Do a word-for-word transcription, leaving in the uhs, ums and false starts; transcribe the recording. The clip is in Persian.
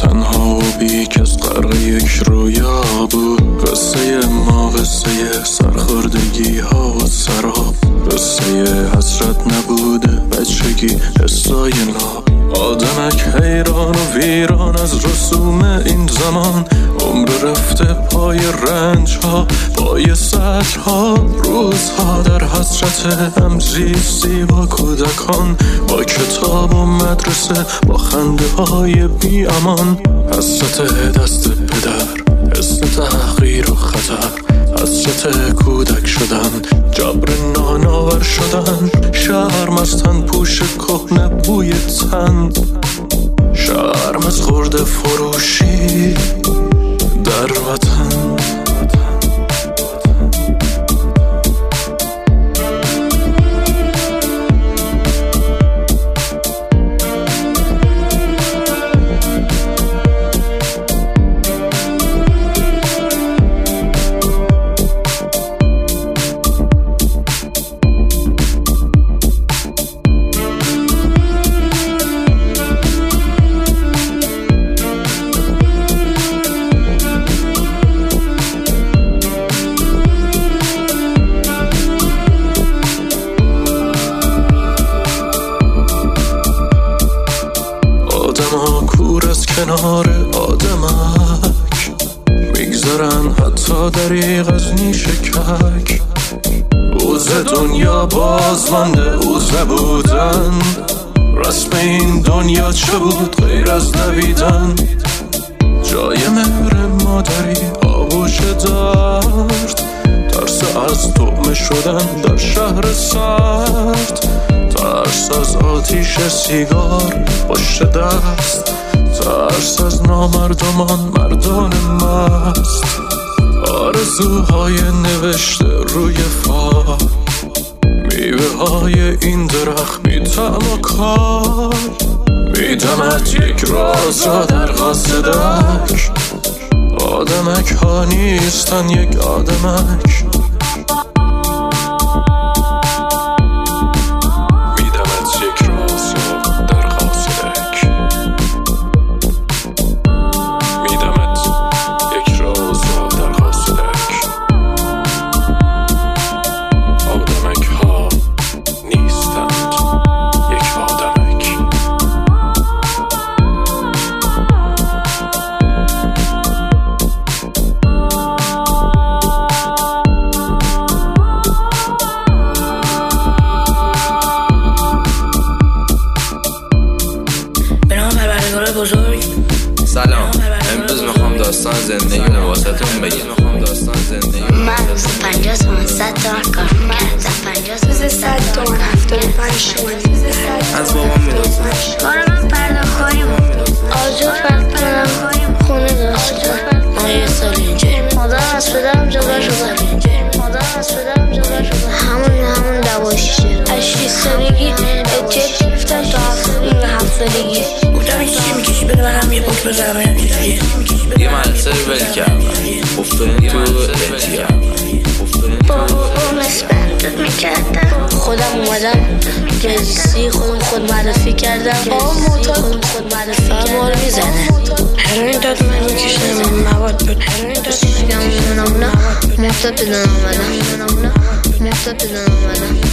تنها و بیکس غرق یک رویا بود. قصه ما قصه سرخوردگی ها و سراب، قصه حسرت نبوده بچگی حسای ناب. آدمک حیران و ویران از رسوم این زمان، عمر رفته پای رنج ها پای سطر ها. روزها در حسرت همزیستی با کودکان، با کتاب و مدرسه با خنده های بی امان. حسرت دست پدر، حس تحقیر و خطر، حسرت کودک شدن، جبر ناناور شدن. شرم از تن پوش کهنه بوی تن، شرم از خورده فروشی در وطن. کور از کنار آدمک میگذارن حتی دریغ از نیش کک. اوز دنیا بازمانده اوزه بودن، رسم این دنیا چه بود غیر از دویدن. جای مهر مادری آغوش درد، ترس از طعمه شدن در شهر سرد. ترس از آتیش سیگار پشت دست، ترس از نامردمان مردان مست. آرزوهای نوشته روی فال، میوه های این درخت بی طعم و کار. میدمت یک راز را در قاصدک، آدمک ها نیستن یک آدمک. سلام، امروز میخوام داستان زندگی رو واسهتون بگم. من روز پنجاه تومن صد تومن کار میکردم. روز صد تومن هفتاد و پنج تومن از بابام میدونم. کار من پرداختاری بود. آجور فرد کنم خونه درست کنم. ما یه سال اینجاییم. مادرم از پدرم جدا شده. مادرم از پدرم جدا شده. همون همون دواشیشه. از شیش سالگی اجت گرفتم تا هفت سالگی. گفتم چی میکشی بده منم یه بک بزنم ببینم چجوریه. یه مدرسه رو ول کردم، افتادیم تو اتیا. با بابام اسپندت میکردم. خودم اومدم رزیسی خودم خود معرفی کردم. بابام معتاد خودم خود معرفی کردم. بار میزنه هروین داد من میکشنم مواد بود. هروین داد میگم نمونه معتاد بدن آمدم. معتاد بدن آمدم.